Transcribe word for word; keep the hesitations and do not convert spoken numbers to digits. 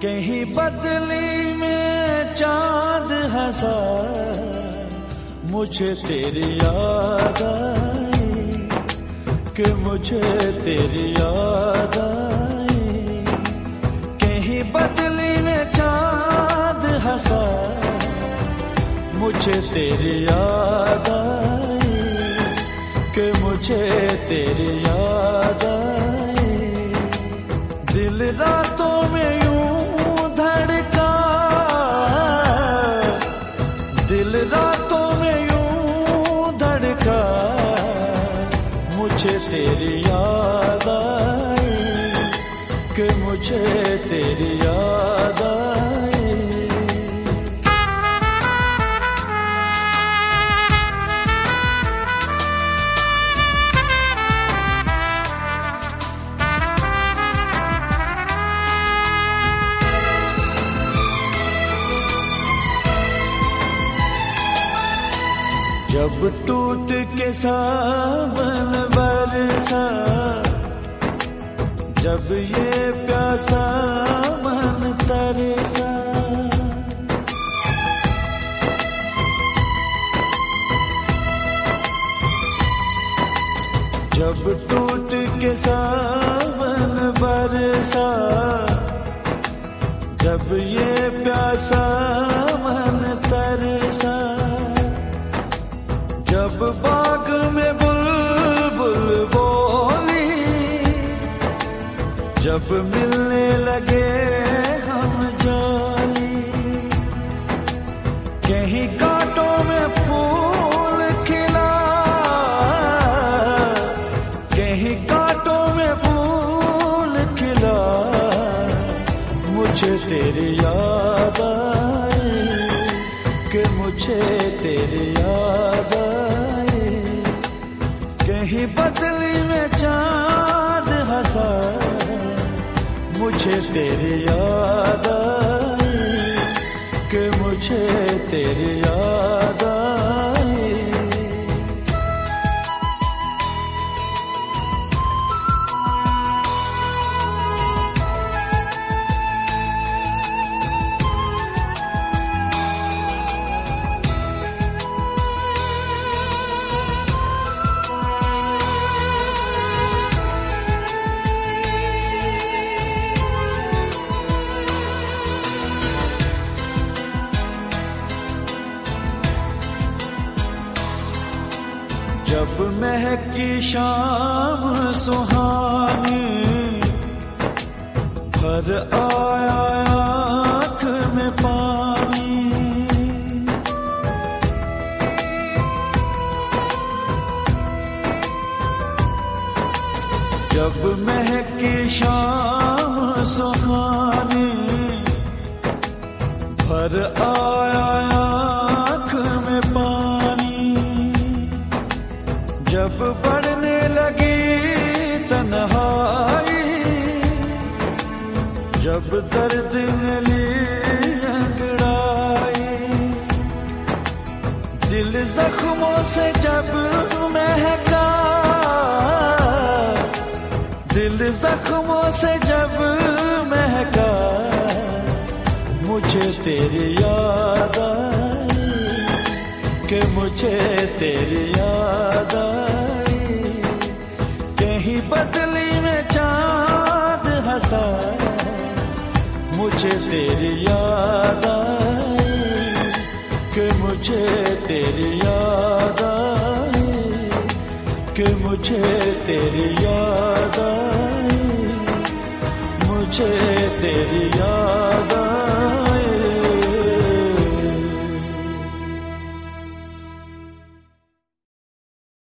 कहीं बदली में चांद हंसा, मुझे तेरी याद आई कि मुझे तेरी याद आई। कहीं बदली में चांद हंसा, मुझे तेरी याद आई कि मुझे तेरी याद आई। दिल रातों में यूं धड़का, दिल रातों में यूं धड़का, मुझे तेरी याद आई कि मुझे तेरी याद आई। जब टूट के सावन बरसा, जब ये प्यासा मन तरसा, जब टूट के सावन बरसा, जब ये प्यासा मन तरसा, जब बाग में बुलबुल बोली, जब मिलने लगे हम जाली। कहीं कांटों में फूल खिला, कहीं कांटों में फूल खिला, मुझे तेरी याद आई कि मुझे तेरी याद आई। कहीं बदली में चांद हंसा, मुझे तेरी याद आई कि मुझे तेरी याद आई। जब महकी शाम सुहानी, भर आया आँख में पानी। जब महकी शाम सुहानी, भर आया आँख में पानी। जब बढ़ने लगी तन्हाई, जब दर्द ने ली अंगड़ाई, दिल जख्मों से जब महका, दिल जख्मों से जब महका, मुझे तेरी याद आई कि मुझे तेरी याद आई। कहीं बदली में चांद हंसा, मुझे तेरी याद आई कि मुझे तेरी याद आई कि मुझे तेरी याद आई, मुझे तेरी याद